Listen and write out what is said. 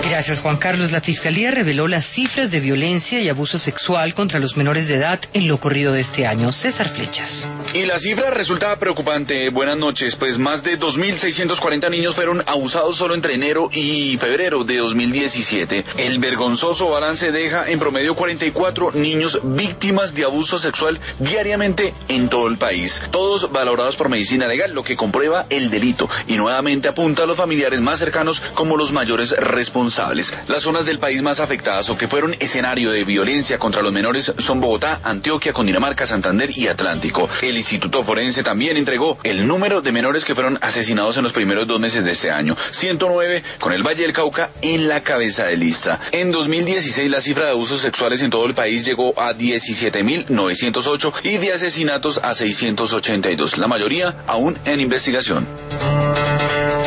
Gracias, Juan Carlos. La Fiscalía reveló las cifras de violencia y abuso sexual contra los menores de edad en lo corrido de este año. César Flechas. Y la cifra resulta preocupante. Buenas noches. Pues más de 2.640 niños fueron abusados solo entre enero y febrero de 2017. El vergonzoso balance deja en promedio 44 niños víctimas de abuso sexual diariamente en todo el país. Todos valorados por medicina legal, lo que comprueba el delito y nuevamente apunta a los familiares más cercanos como los mayores responsables. Las zonas del país más afectadas o que fueron escenario de violencia contra los menores son Bogotá, Antioquia, Cundinamarca, Santander y Atlántico. El Instituto Forense también entregó el número de menores que fueron asesinados en los primeros 2 meses de este año, 109, con el Valle del Cauca en la cabeza de lista. En 2016 la cifra de abusos sexuales en todo el país llegó a 17.908 y de asesinatos a 682, la mayoría aún en investigación.